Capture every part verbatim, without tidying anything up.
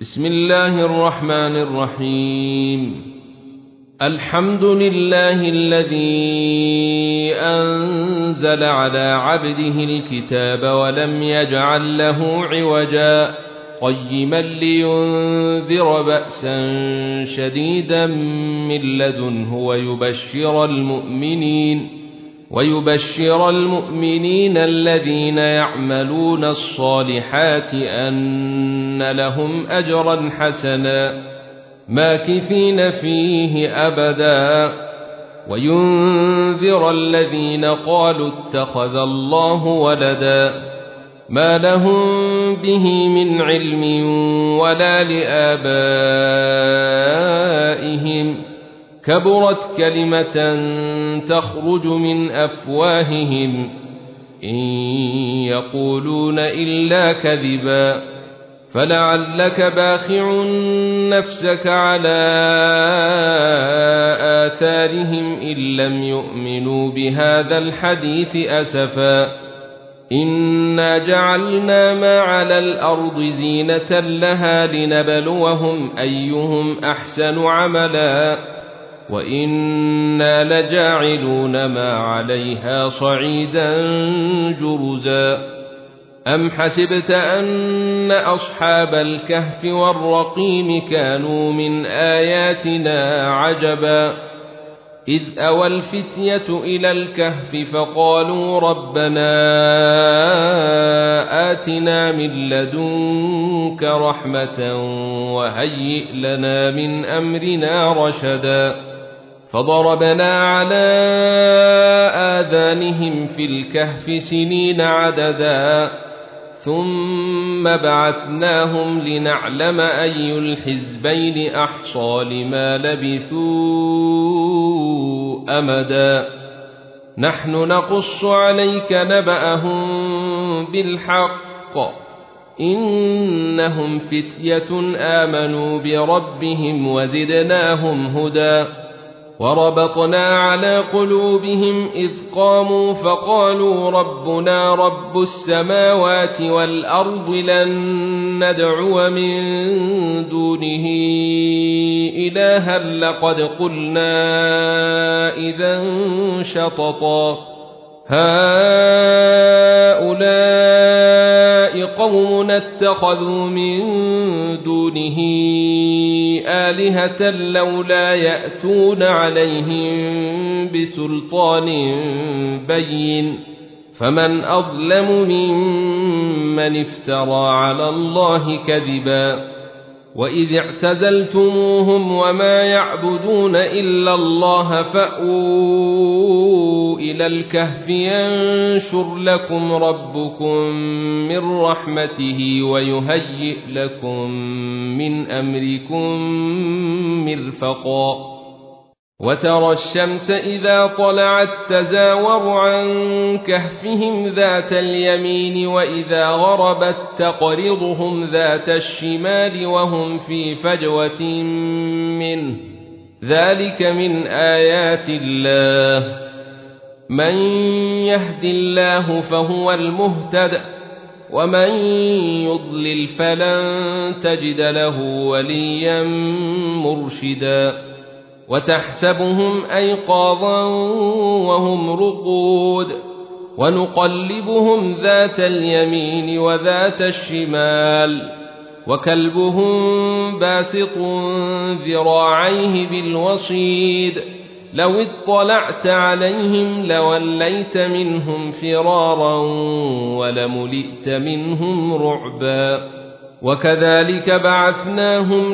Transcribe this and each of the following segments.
بسم الله الرحمن الرحيم. الحمد لله الذي أنزل على عبده الكتاب ولم يجعل له عوجا قيما لينذر بأسا شديدا من لدنه ويبشر المؤمنين ويبشر المؤمنين الذين يعملون الصالحات أن لهم أجرا حسنا ماكثين فيه أبدا وينذر الذين قالوا اتخذ الله ولدا ما لهم به من علم ولا لآبائهم كبرت كلمة تخرج من أفواههم إن يقولون إلا كذبا فلعلك باخع نفسك على آثارهم إن لم يؤمنوا بهذا الحديث أسفا إنا جعلنا ما على الأرض زينة لها لنبلوهم أيهم أحسن عملا وإنا لجاعلون ما عليها صعيدا جرزا أم حسبت أن أصحاب الكهف والرقيم كانوا من آياتنا عجبا إذ أوى الفتية إلى الكهف فقالوا ربنا آتنا من لدنك رحمة وهيئ لنا من أمرنا رشدا فضربنا على آذانهم في الكهف سنين عددا ثم بعثناهم لنعلم أي الحزبين أحصى لما لبثوا أمدا نحن نقص عليك نبأهم بالحق إنهم فتية آمنوا بربهم وزدناهم هدى وربطنا على قلوبهم إذ قاموا فقالوا ربنا رب السماوات والأرض لن ندعو من دونه إلها لقد قلنا إذا شططا هؤلاء قوم اتخذوا من دونه آلهة لولا يأتون عليهم بسلطان بين فمن أظلم ممن افترى على الله كذبا وإذ اعتزلتموهم وما يعبدون إلا الله فأووا إلى الكهف ينشر لكم ربكم من رحمته ويهيئ لكم من أمركم مرفقا وترى الشمس إذا طلعت تزاور عن كهفهم ذات اليمين وإذا غربت تقرضهم ذات الشمال وهم في فجوة منه ذلك من آيات الله من يهد الله فهو المهتد ومن يضلل فلن تجد له وليا مرشدا وتحسبهم أيقاظا وهم رقود ونقلبهم ذات اليمين وذات الشمال وكلبهم باسط ذراعيه بالوصيد لو اطلعت عليهم لوليت منهم فرارا ولملئت منهم رعبا وكذلك بعثناهم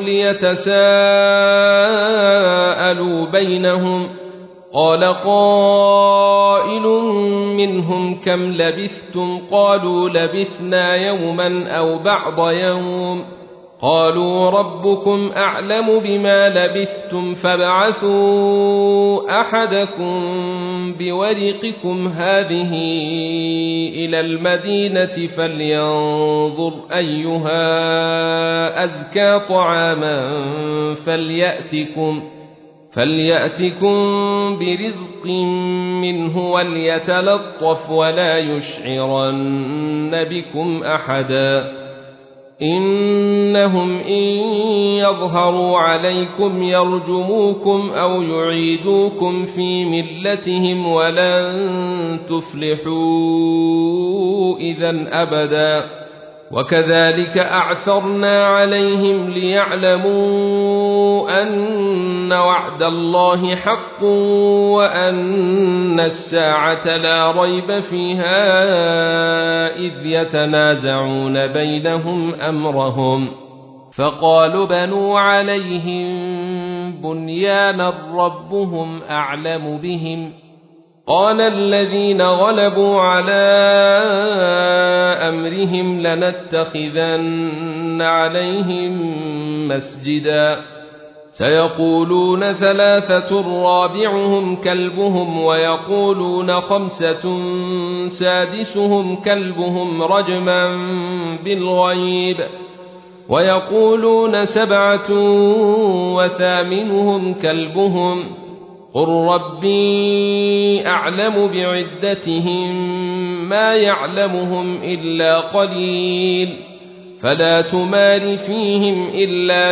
ليتساءلوا بينهم قال قائل منهم كم لبثتم قالوا لبثنا يوما أو بعض يوم قالوا ربكم أعلم بما لبثتم فابعثوا أحدكم بورقكم هذه إلى المدينة فلينظر أيها أزكى طعاما فليأتكم فليأتكم برزق منه وليتلطف ولا يشعرن بكم أحدا إنهم إن يظهروا عليكم يرجموكم أو يعيدوكم في ملتهم ولن تفلحوا إذا أبدا وكذلك أعثرنا عليهم ليعلموا أن وعد الله حق وأن الساعة لا ريب فيها إذ يتنازعون بينهم أمرهم فقالوا بنوا عليهم بنيانا ربهم أعلم بهم قال الذين غلبوا على أمرهم لنتخذن عليهم مسجدا سيقولون ثلاثة رابعهم كلبهم ويقولون خمسة سادسهم كلبهم رجما بالغيب ويقولون سبعة وثامنهم كلبهم قل ربي أعلم بعدتهم ما يعلمهم إلا قليل فلا تمار فيهم إلا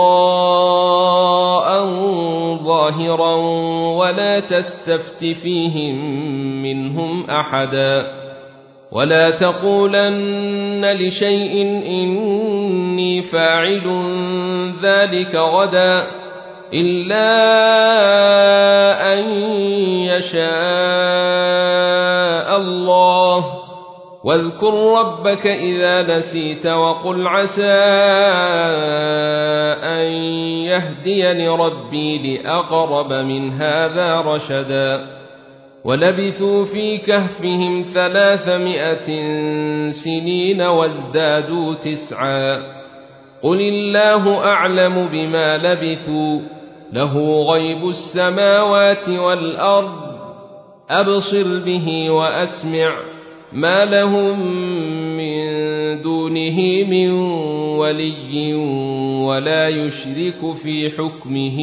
مراء ظاهرا ولا تستفت فيهم منهم أحدا ولا تقولن لشيء إني فاعل ذلك غدا إلا أن يشاء الله واذكر ربك إذا نسيت وقل عسى أن يهديني ربي لأقرب من هذا رشدا ولبثوا في كهفهم ثلاثمائة سنين وازدادوا تسعا قل الله أعلم بما لبثوا له غيب السماوات والأرض أبصر به وأسمع ما لهم من دونه من ولي ولا يشرك في حكمه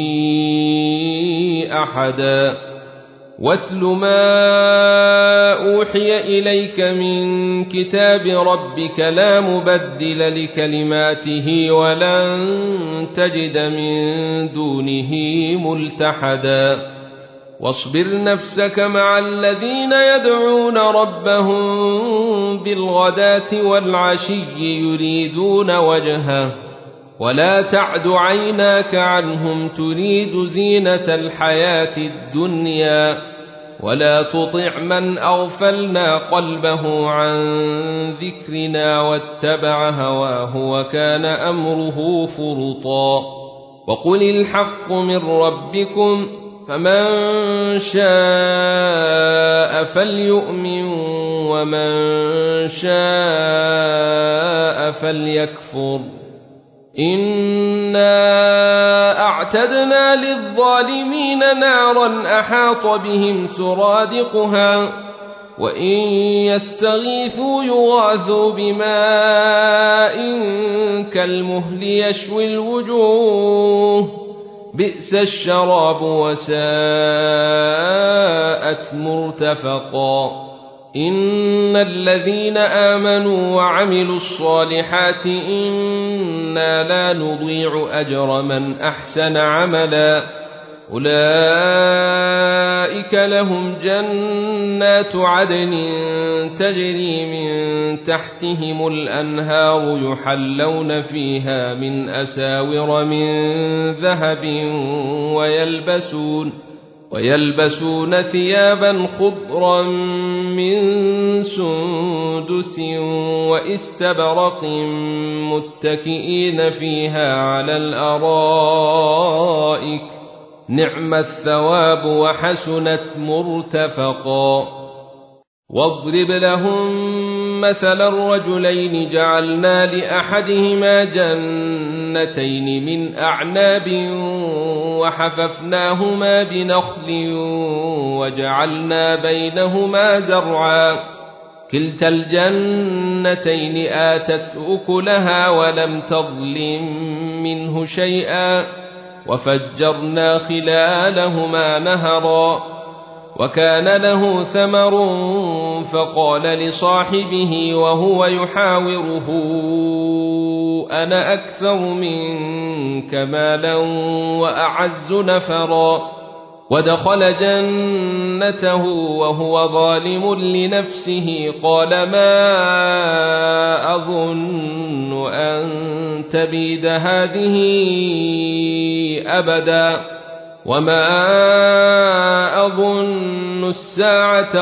أحدا واتل ما أوحي إليك من كتاب ربك لا مبدل لكلماته ولن تجد من دونه ملتحدا واصبر نفسك مع الذين يدعون ربهم بالغداة والعشي يريدون وجهه ولا تعد عيناك عنهم تريد زينة الحياة الدنيا ولا تطع من أغفلنا قلبه عن ذكرنا واتبع هواه وكان أمره فرطا وقل الحق من ربكم فمن شاء فليؤمن ومن شاء فليكفر إنا أعتدنا للظالمين نارا أحاط بهم سرادقها وإن يستغيثوا يغاثوا بماء كالمهل يشوي الوجوه بئس الشراب وساءت مرتفقا إن الذين آمنوا وعملوا الصالحات إنا لا نضيع أجر من أحسن عملا أولئك لهم جنات عدن تجري من تحتهم الأنهار يحلون فيها من أساور من ذهب ويلبسون ويلبسون ثيابا خضرا من سندس واستبرق متكئين فيها على الأرائك نعم الثواب وحسنت مرتفقا واضرب لهم مثل الرجلين جعلنا لأحدهما جنتين من أعناب وحففناهما بنخل وجعلنا بينهما زرعا كلتا الجنتين آتت أكلها ولم تظلم منه شيئا وفجرنا خلالهما نهرا وكان له ثمر فقال لصاحبه وهو يحاوره أنا أكثر منك مالا وأعز نفرا ودخل جنته وهو ظالم لنفسه قال ما أظن أن تبيد هذه أبدا وما أظن الساعة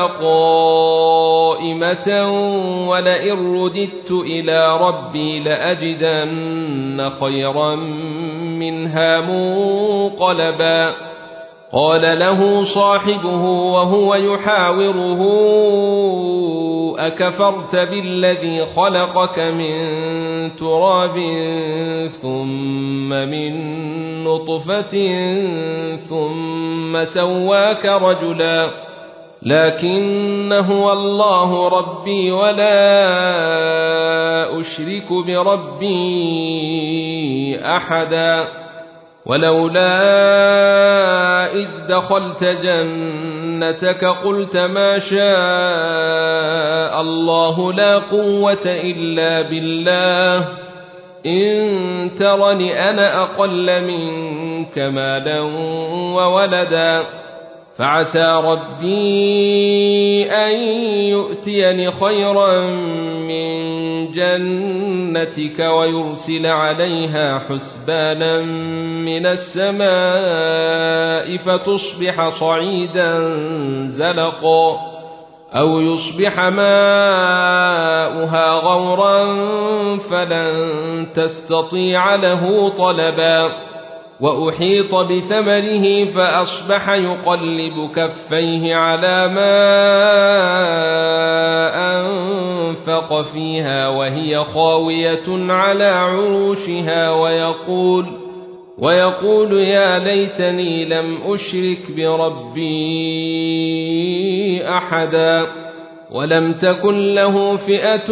قائمة ولئن رددت إلى ربي لأجدن خيرا منها منقلبا قال له صاحبه وهو يحاوره أكفرت بالذي خلقك من تراب ثم من نطفة ثم سواك رجلا لكن هو الله ربي ولا أشرك بربي أحدا ولولا إذ دخلت جنتك قلت ما شاء الله لا قوة إلا بالله إن ترني أنا أقل منك مالا وولدا فعسى ربي أن يؤتيني خيرا من جنتك ويرسل عليها حسبانا من السماء فتصبح صعيدا زلقا أو يصبح ماؤها غورا فلن تستطيع له طلبا وأحيط بثمره فأصبح يقلب كفيه على ما أنفق فيها وهي خاوية على عروشها ويقول, ويقول يا ليتني لم أشرك بربي أحدا ولم تكن له فئة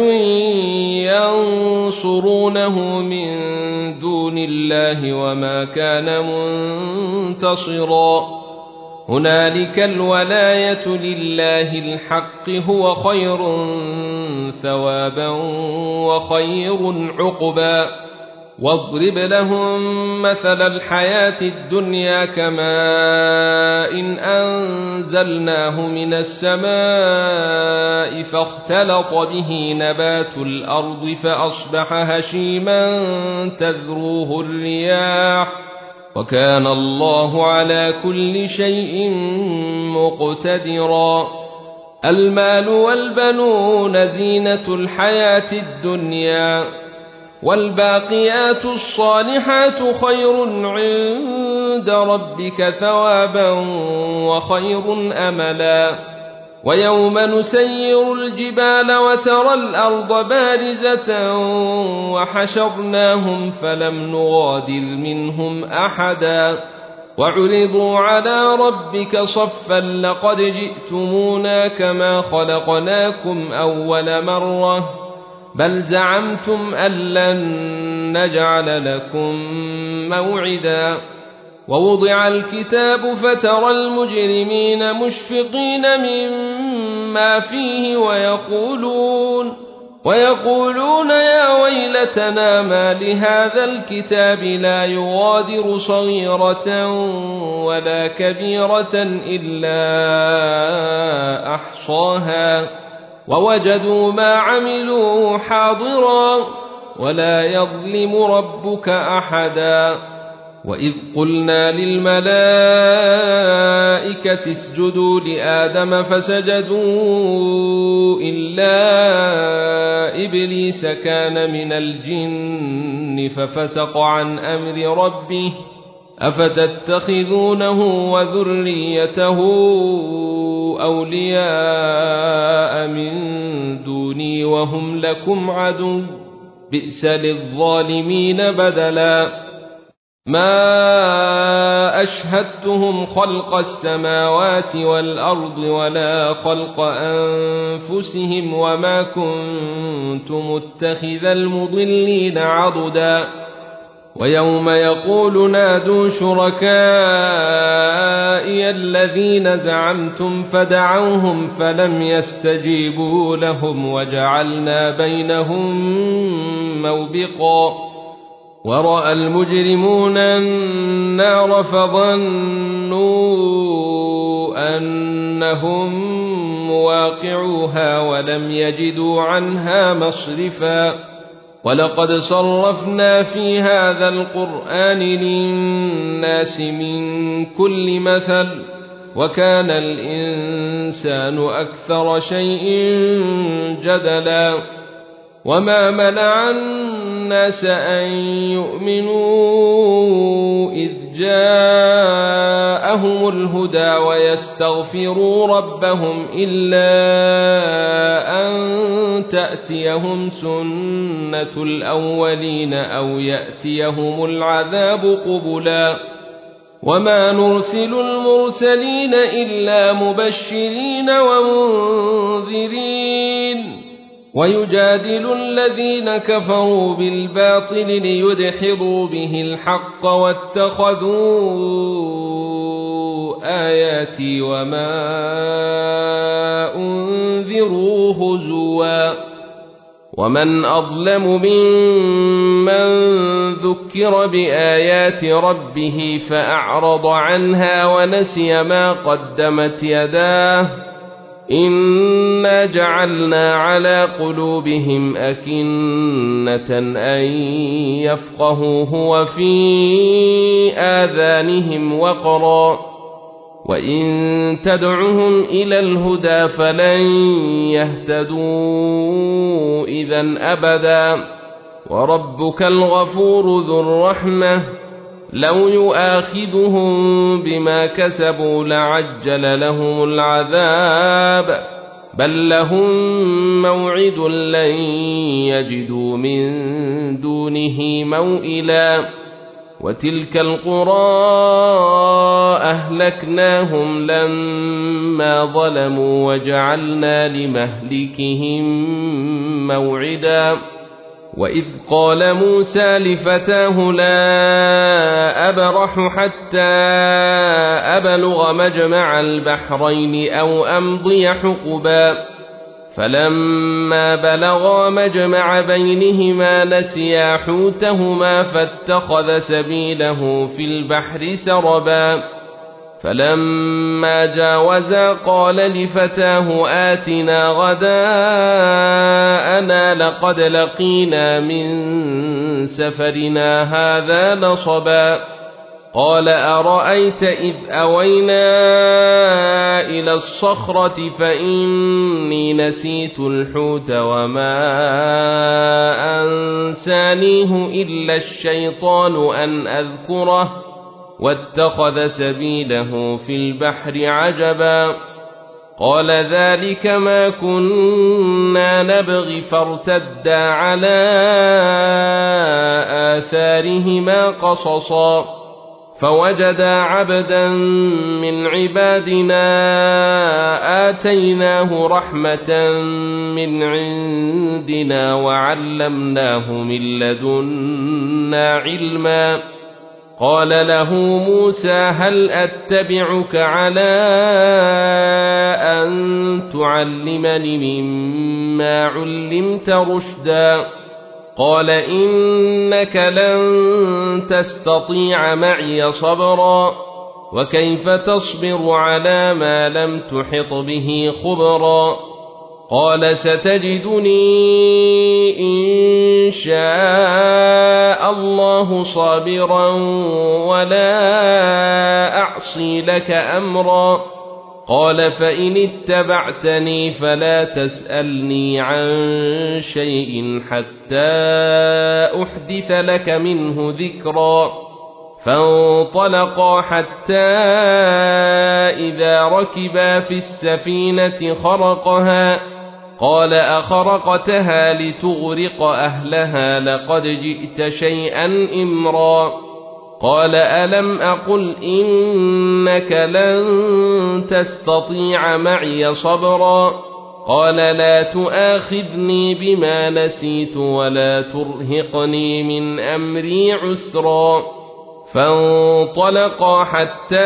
ينصرونه من دون الله وما كان منتصرا هنالك الولاية لله الحق هو خير ثوابا وخير عقبا واضرب لهم مثل الحياة الدنيا كماء إن أنزلناه من السماء فاختلط به نبات الأرض فأصبح هشيما تذروه الرياح وكان الله على كل شيء مقتدرا المال والبنون زينة الحياة الدنيا والباقيات الصالحات خير عند ربك ثوابا وخير أملا ويوم نسير الجبال وترى الأرض بارزة وحشرناهم فلم نغادر منهم أحدا وعرضوا على ربك صفا لقد جئتمونا كما خلقناكم أول مرة بل زعمتم أن لن نجعل لكم موعدا ووضع الكتاب فترى المجرمين مشفقين مما فيه ويقولون, ويقولون يا ويلتنا ما لهذا الكتاب لا يغادر صغيرة ولا كبيرة إلا أحصاها ووجدوا ما عملوا حاضرا ولا يظلم ربك أحدا وإذ قلنا للملائكة اسجدوا لآدم فسجدوا إلا إبليس كان من الجن ففسق عن أمر ربه أفتتخذونه وذريته أولياء من دوني وهم لكم عدو بئس للظالمين بدلا ما أشهدتهم خلق السماوات والأرض ولا خلق أنفسهم وما كنت متخذ المضلين عضدا ويوم يقول نادوا شركائي الذين زعمتم فدعوهم فلم يستجيبوا لهم وجعلنا بينهم موبقا ورأى المجرمون النار فظنوا أنهم مواقعوها ولم يجدوا عنها مصرفا ولقد صرفنا في هذا القرآن للناس من كل مثل وكان الإنسان أكثر شيء جدلا وما منع الناس أن يؤمنوا إذ جاءهم الهدى ويستغفروا ربهم إلا أن تأتيهم سنة الأولين أو يأتيهم العذاب قبلا وما نرسل المرسلين إلا مبشرين ومنذرين ويجادل الذين كفروا بالباطل ليدحضوا به الحق واتخذوا آياتي وما أنذروا هزوا ومن أظلم ممن ذكر بآيات ربه فأعرض عنها ونسي ما قدمت يداه إنا جعلنا على قلوبهم أكنة أن يفقهوه وفي آذانهم وقرا وإن تدعهم إلى الهدى فلن يهتدوا إذا أبدا وربك الغفور ذو الرحمة لو يؤاخذهم بما كسبوا لعجل لهم العذاب بل لهم موعد لن يجدوا من دونه موئلا وتلك القرى أهلكناهم لما ظلموا وجعلنا لمهلكهم موعدا وإذ قال موسى لفتاه لا أبرح حتى أبلغ مجمع البحرين أو أمضي حقبا فلما بلغا مجمع بينهما نسيا حوتهما فاتخذ سبيله في البحر سربا فلما جاوزا قال لفتاه آتنا غداءنا لقد لقينا من سفرنا هذا نصبا قال أرأيت إذ أوينا إلى الصخرة فإني نسيت الحوت وما أنسانيه إلا الشيطان أن أذكره واتخذ سبيله في البحر عجبا قال ذلك ما كنا نبغي فارتدا على آثارهما قصصا فوجدا عبدا من عبادنا آتيناه رحمة من عندنا وعلمناه من لدنا علما قال له موسى هل أتبعك على أن تعلمني مما علمت رشدا قال إنك لن تستطيع معي صبرا وكيف تصبر على ما لم تحط به خبرا قال ستجدني إن شاء الله صابرا ولا أعصي لك أمرا قال فإن اتبعتني فلا تسألني عن شيء حتى أحدث لك منه ذكرا فانطلقا حتى إذا ركبا في السفينة خرقها قال أخرقتها لتغرق أهلها لقد جئت شيئا إمرا قال ألم أقل إنك لن تستطيع معي صبرا قال لا تؤاخذني بما نسيت ولا ترهقني من أمري عسرا فانطلقا حتى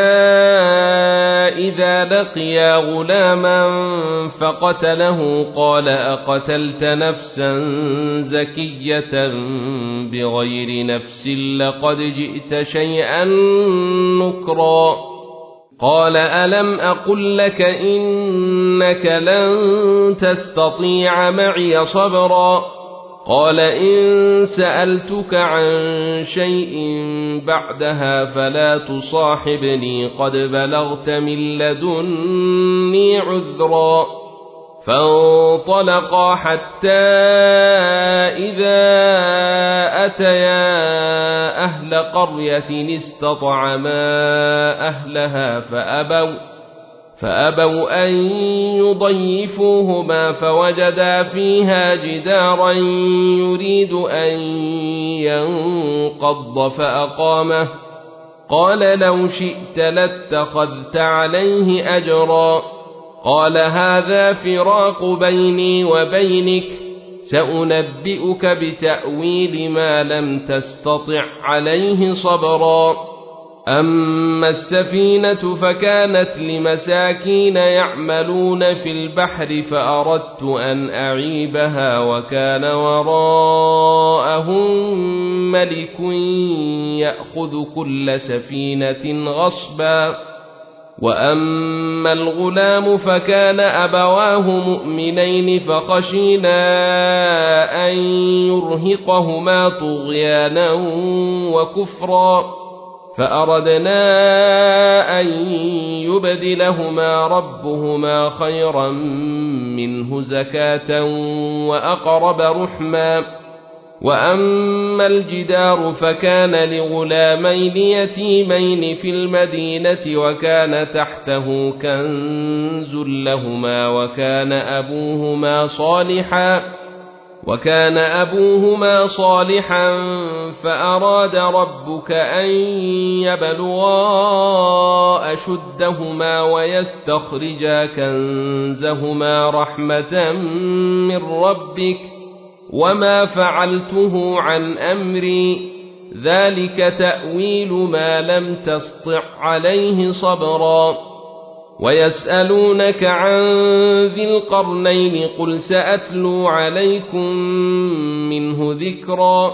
إذا لقيا غلاما فقتله قال أقتلت نفسا زكية بغير نفس لقد جئت شيئا نكرا قال ألم أقل لك إنك لن تستطيع معي صبرا قال إن سألتك عن شيء بعدها فلا تصاحبني قد بلغت من لدني عذرا فانطلقا حتى إذا أتيا أهل قرية استطعما أهلها فأبوا فأبوا أن يضيفوهما فوجدا فيها جدارا يريد أن ينقض فأقامه قال لو شئت لاتخذت عليه أجرا قال هذا فراق بيني وبينك سأنبئك بتأويل ما لم تستطع عليه صبرا أما السفينة فكانت لمساكين يعملون في البحر فأردت أن أعيبها وكان وراءهم ملك يأخذ كل سفينة غصبا وأما الغلام فكان أبواه مؤمنين فخشينا أن يرهقهما طغيانا وكفرا فأردنا أن يبدلهما ربهما خيرا منه زكاة وأقرب رحما وأما الجدار فكان لغلامين يتيمين في المدينة وكان تحته كنز لهما وكان أبوهما صالحا وكان أبوهما صالحا فأراد ربك أن يبلغا أشدهما ويستخرجا كنزهما رحمة من ربك وما فعلته عن أمري ذلك تأويل ما لم تسطع عليه صبرا ويسألونك عن ذي القرنين قل سأتلو عليكم منه ذكرا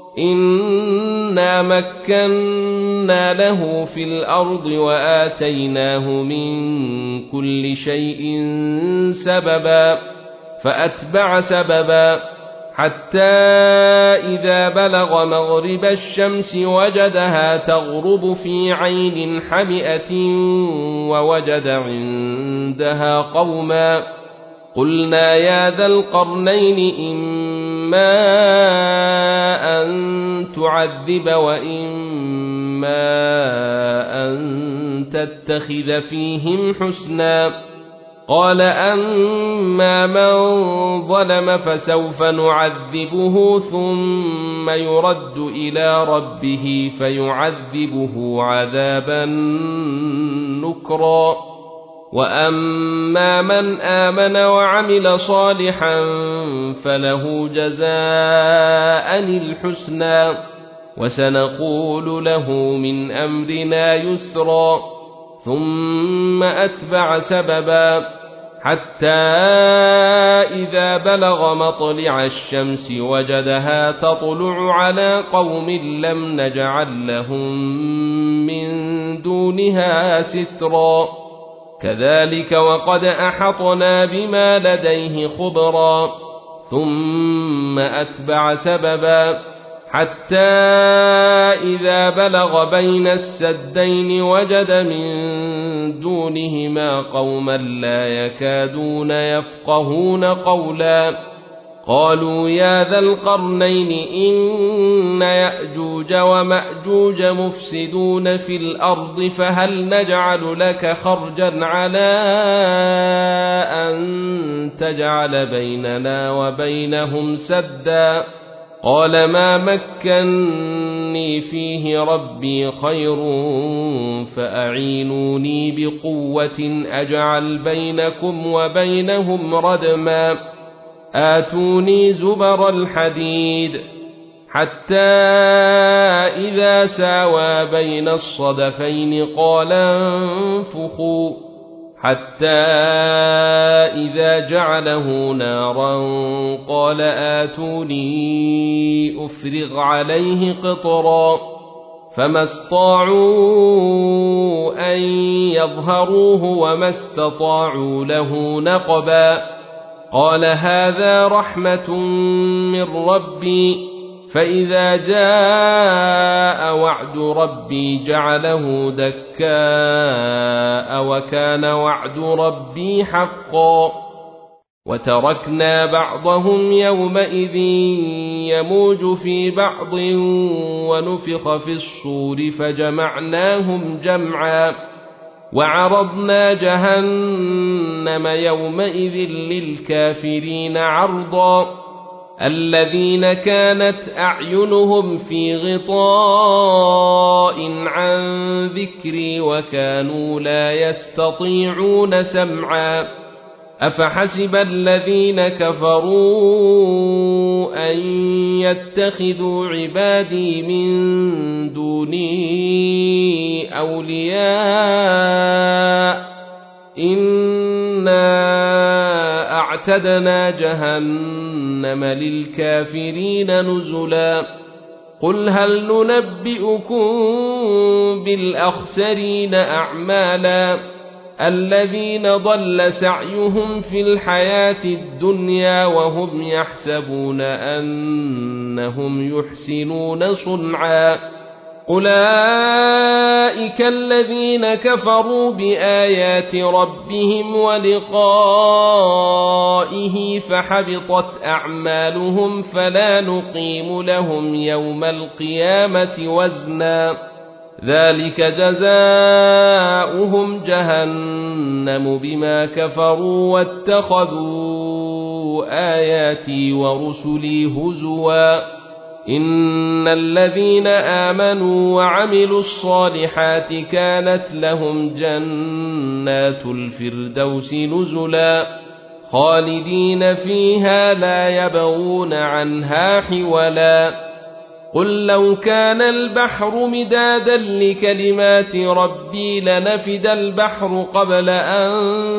إنا مكنا له في الأرض وآتيناه من كل شيء سببا فأتبع سببا حتى إذا بلغ مغرب الشمس وجدها تغرب في عين حمئة ووجد عندها قوما قلنا يا ذا القرنين إما أن تعذب وإما أن تتخذ فيهم حسنا قال أما من ظلم فسوف نعذبه ثم يرد إلى ربه فيعذبه عذابا نكرا وأما من آمن وعمل صالحا فله جزاء الحسنى وسنقول له من أمرنا يسرا ثم أتبع سببا حتى إذا بلغ مطلع الشمس وجدها تطلع على قوم لم نجعل لهم من دونها سترا كذلك وقد أحطنا بما لديه خبرا ثم أتبع سببا حتى إذا بلغ بين السدين وجد من دونهما قوما لا يكادون يفقهون قولا قالوا يا ذا القرنين إن يأجوج ومأجوج مفسدون في الأرض فهل نجعل لك خرجا على أن تجعل بيننا وبينهم سدا قال ما مكني فيه ربي خير فأعينوني بقوة أجعل بينكم وبينهم ردما آتوني زبر الحديد حتى إذا ساوى بين الصدفين قال انفخوا حتى إذا جعله نارا قال آتوني أفرغ عليه قطرا فما استطاعوا أن يظهروه وما استطاعوا له نقبا قال هذا رحمة من ربي فإذا جاء وعد ربي جعله دكاء وكان وعد ربي حقا وتركنا بعضهم يومئذ يموج في بعض ونفخ في الصور فجمعناهم جمعا وعرضنا جهنم يومئذ للكافرين عرضا الذين كانت أعينهم في غطاء عن ذكري وكانوا لا يستطيعون سمعا أفحسب الذين كفروا أن يتخذوا عبادي من دوني أولياء إنا أعتدنا جهنم للكافرين نزلا قل هل ننبئكم بالأخسرين أعمالا الذين ضل سعيهم في الحياة الدنيا وهم يحسبون أنهم يحسنون صنعا أولئك الذين كفروا بآيات ربهم ولقائه فحبطت أعمالهم فلا نقيم لهم يوم القيامة وزنا ذلك جزاؤهم جهنم بما كفروا واتخذوا آياتي ورسلي هزوا إن الذين آمنوا وعملوا الصالحات كانت لهم جنات الفردوس نزلا خالدين فيها لا يبغون عنها حولا قل لو كان البحر مدادا لكلمات ربي لنفد البحر قبل أن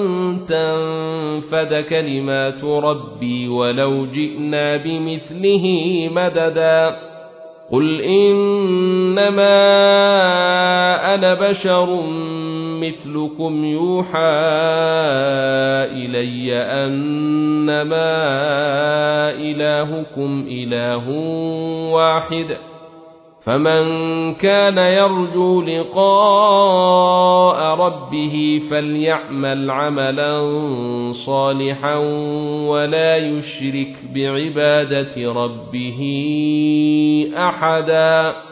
تنفد كلمات ربي ولو جئنا بمثله مددا قل إنما أنا بشر مثلكم يوحى إلي أنما إلهكم إله واحد فمن كان يرجو لقاء ربه فليعمل عملا صالحا ولا يشرك بعبادة ربه أحدا.